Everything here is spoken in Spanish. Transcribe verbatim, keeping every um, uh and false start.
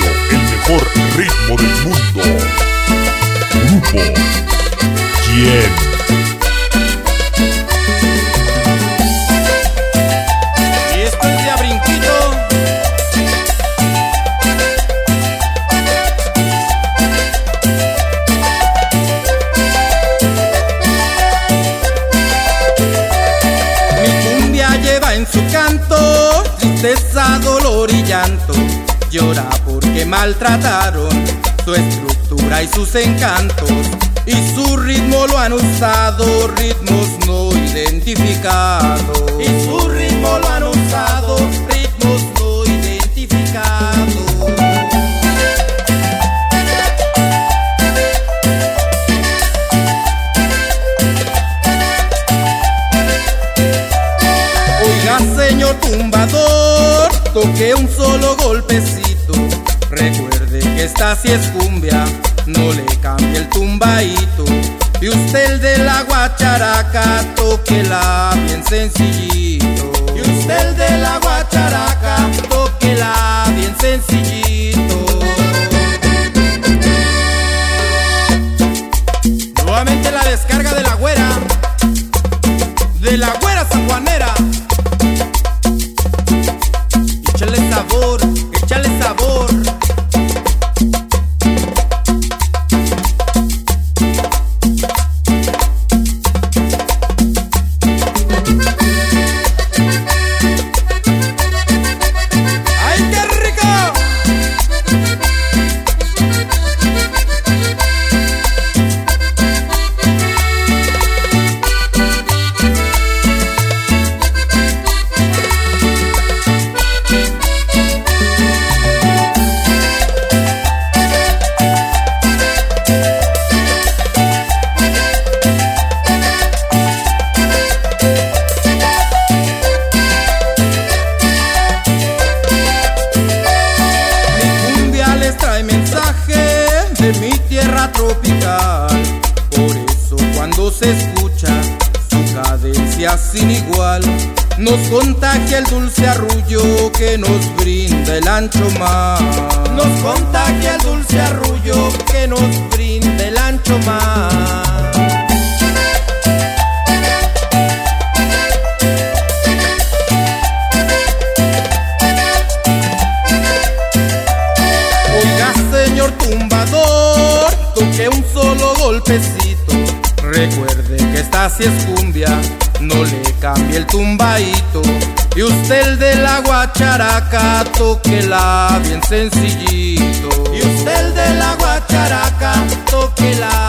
el mejor ritmo del mundo. Grupo ¿Quién? En su canto, tristeza, dolor y llanto, llora porque maltrataron su estructura y sus encantos, y su ritmo lo han usado ritmos no identificados, y su ritmo lo han usado ritmos no identificados. Señor tumbador, toque un solo golpecito. Recuerde que esta si es cumbia, no le cambie el tumbadito. Y usted el de la guacharaca, tóquela bien sencillito. Y usted el de la guacharaca, tóquela bien sencillito. Nuevamente la descarga de la güera, de la güera sanjuanera. Échale sabor, échale sabor. ¡Ay, qué rico! Trae mensaje de mi tierra tropical, por eso cuando se escucha su cadencia sin igual, nos contagia el dulce arrullo que nos brinda el ancho mar. Nos contagia el dulce arrullo que nos brinda el ancho mar. Señor tumbador, toque un solo golpecito. Recuerde que esta si es cumbia, no le cambie el tumbadito. Y usted el de la guacharaca, tóquela bien sencillito. Y usted el de la guacharaca, tóquela